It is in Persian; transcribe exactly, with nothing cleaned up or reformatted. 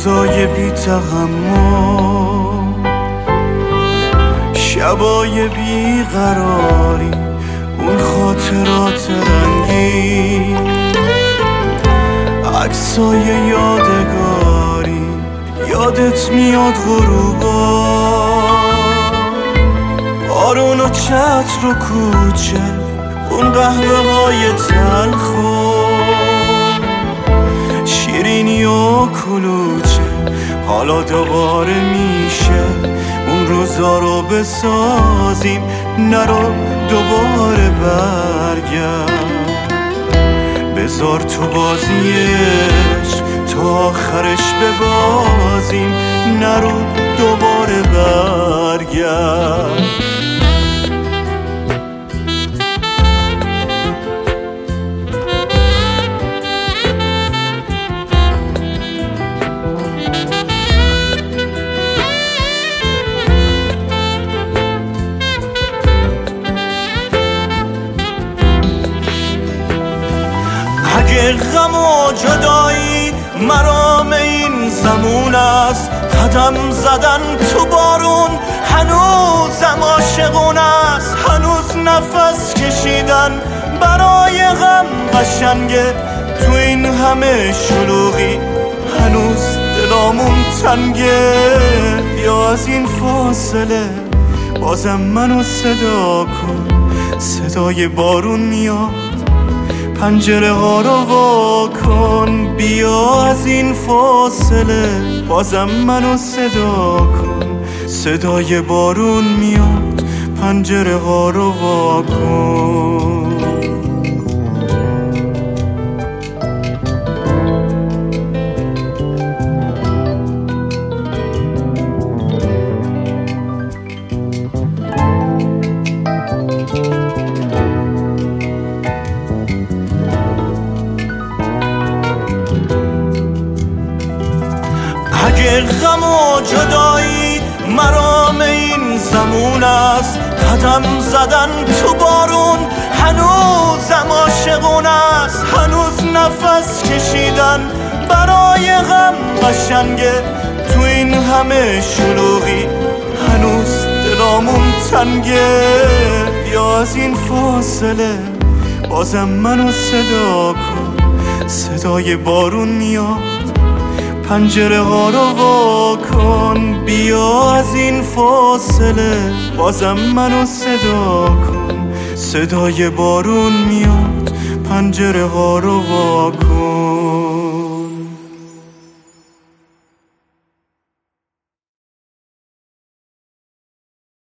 روزای بی تحمل، شبای بی قراری، اون خاطرات رنگی، عکسای یادگاری، یادت میاد غروبا، بارون و چتر و کوچه، اون قهوه های تلخو، شیرینی و کلوچه، حالا دوباره میشه اون روزا رو بسازیم، نرو دوباره برگرد، بذار تو بازیش تا آخرش ببازیم، نرو دوباره برگرد. اگه غم و جدایی مرام این زمون است، قدم زدن تو بارون هنوزم عاشقون است، هنوز نفس کشیدن برای غم قشنگه، تو این همه شلوغی هنوز دلامون تنگه، بیا از این فاصله بازم منو صدا کن، صدای بارون میاد پنجره ها رو وا کن، بیا از این فاصله بازم منو صدا کن، صدای بارون میاد پنجره ها رو وا کن. اگه غم و جدایی مرام این زمون است، قدم زدن تو بارون هنوزم عاشقون است، هنوز نفس کشیدن برای غم قشنگه، تو این همه شلوغی هنوز دلامون تنگه، بیا از این فاصله بازم منو صدا کن، صدای بارون میاد پنجره ها رو وا کن، بیا از این فاصله بازم منو صدا کن، صدای بارون میاد پنجره ها رو وا کن.